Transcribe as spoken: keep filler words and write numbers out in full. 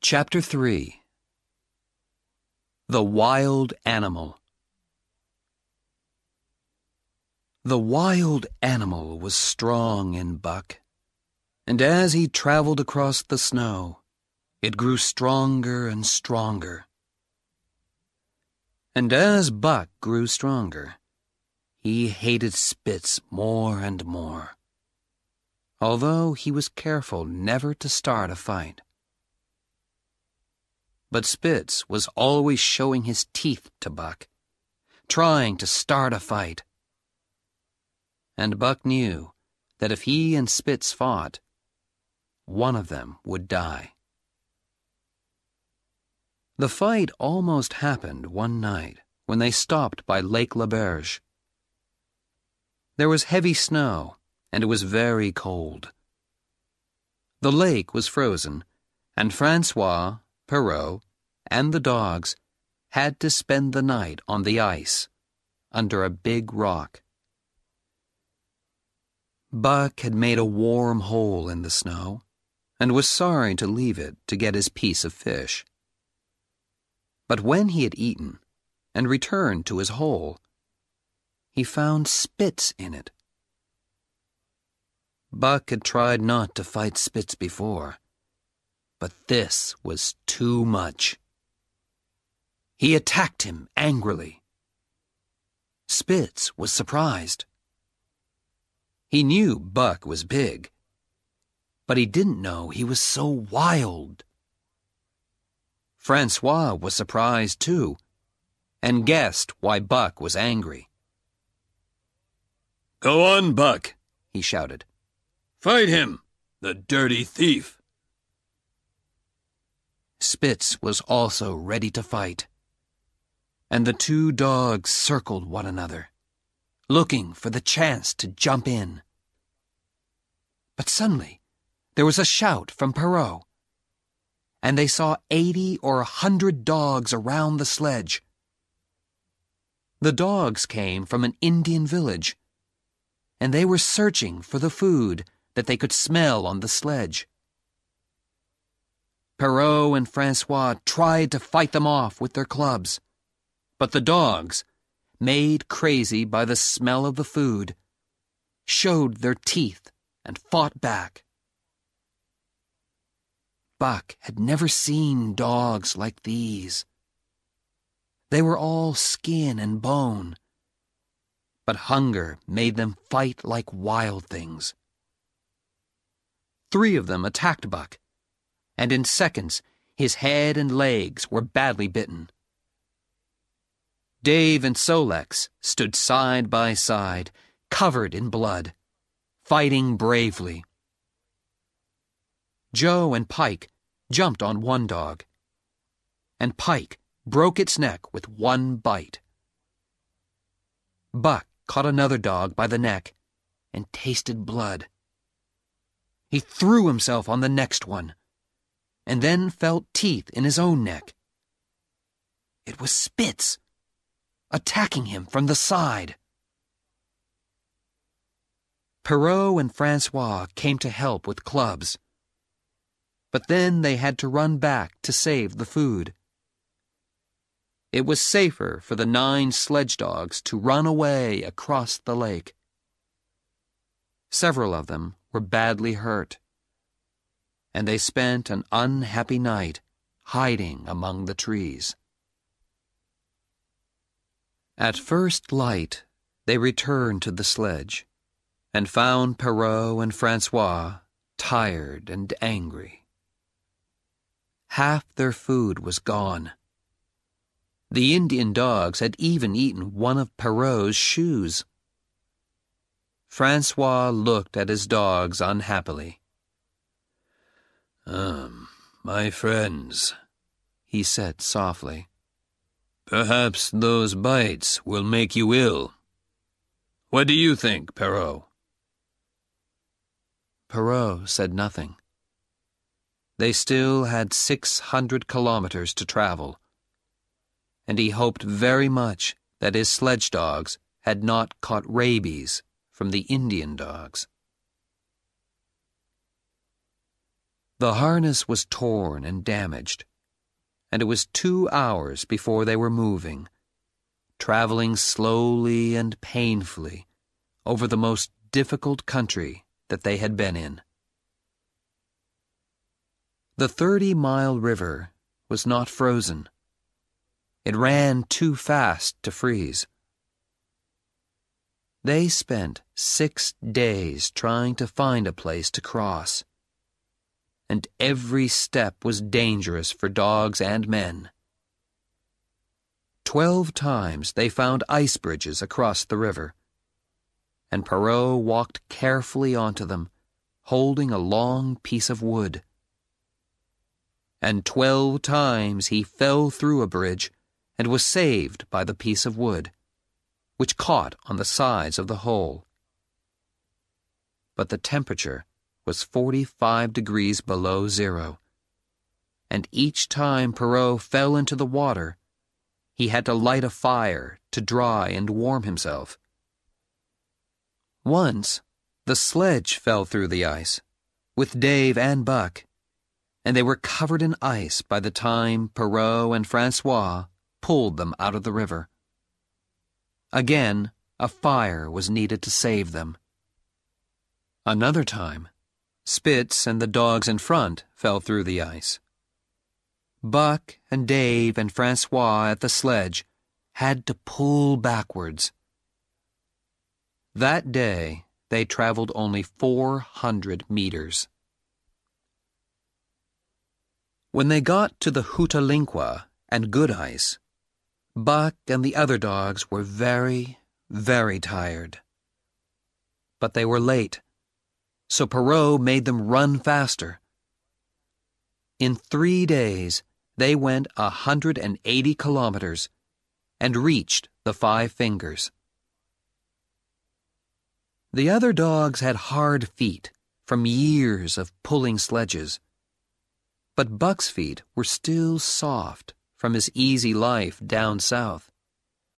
Chapter three. The Wild Animal. The wild animal was strong in Buck, and as he traveled across the snow, it grew stronger and stronger. And as Buck grew stronger, he hated Spitz more and more, although he was careful never to start a fight. But Spitz was always showing his teeth to Buck, trying to start a fight. And Buck knew that if he and Spitz fought, one of them would die. The fight almost happened one night when they stopped by Lake Laberge. There was heavy snow, and it was very cold. The lake was frozen, and Francois, Perrault, and the dogs had to spend the night on the ice, under a big rock. Buck had made a warm hole in the snow, and was sorry to leave it to get his piece of fish. But when he had eaten, and returned to his hole, he found Spitz in it. Buck had tried not to fight Spitz before, but this was too much. He attacked him angrily. Spitz was surprised. He knew Buck was big, but he didn't know he was so wild. Francois was surprised too, and guessed why Buck was angry. "Go on, Buck," he shouted. "Fight him, the dirty thief." Spitz was also ready to fight, and the two dogs circled one another, looking for the chance to jump in. But suddenly, there was a shout from Perrault, and they saw eighty or a hundred dogs around the sledge. The dogs came from an Indian village, and they were searching for the food that they could smell on the sledge. Perrault and Francois tried to fight them off with their clubs, but the dogs, made crazy by the smell of the food, showed their teeth and fought back. Buck had never seen dogs like these. They were all skin and bone, but hunger made them fight like wild things. Three of them attacked Buck, and in seconds his head and legs were badly bitten. Dave and Sol-leks stood side by side, covered in blood, fighting bravely. Joe and Pike jumped on one dog, and Pike broke its neck with one bite. Buck caught another dog by the neck and tasted blood. He threw himself on the next one, and then felt teeth in his own neck. It was Spitz, attacking him from the side. Perrault and Francois came to help with clubs, but then they had to run back to save the food. It was safer for the nine sledge dogs to run away across the lake. Several of them were badly hurt, and they spent an unhappy night hiding among the trees. At first light, they returned to the sledge and found Perrault and Francois tired and angry. Half their food was gone. The Indian dogs had even eaten one of Perrault's shoes. Francois looked at his dogs unhappily. Um, my friends, he said softly. Perhaps those bites will make you ill. What do you think, Perrault? Perrault said nothing. They still had six hundred kilometers to travel, and he hoped very much that his sledge dogs had not caught rabies from the Indian dogs. The harness was torn and damaged, and it was two hours before they were moving, traveling slowly and painfully over the most difficult country that they had been in. The thirty-mile river was not frozen. It ran too fast to freeze. They spent six days trying to find a place to cross, and every step was dangerous for dogs and men. Twelve times they found ice bridges across the river, and Perrault walked carefully onto them, holding a long piece of wood. And twelve times he fell through a bridge and was saved by the piece of wood, which caught on the sides of the hole. But the temperature was forty-five degrees below zero, and each time Perrault fell into the water, he had to light a fire to dry and warm himself. Once, the sledge fell through the ice, with Dave and Buck, and they were covered in ice by the time Perrault and Francois pulled them out of the river. Again, a fire was needed to save them. Another time, Spitz and the dogs in front fell through the ice. Buck and Dave and Francois at the sledge had to pull backwards. That day, they traveled only four hundred meters. When they got to the Hootalinqua and good ice, Buck and the other dogs were very, very tired. But they were late, so Perrault made them run faster. In three days, they went a hundred and eighty kilometers and reached the Five Fingers. The other dogs had hard feet from years of pulling sledges, but Buck's feet were still soft from his easy life down south.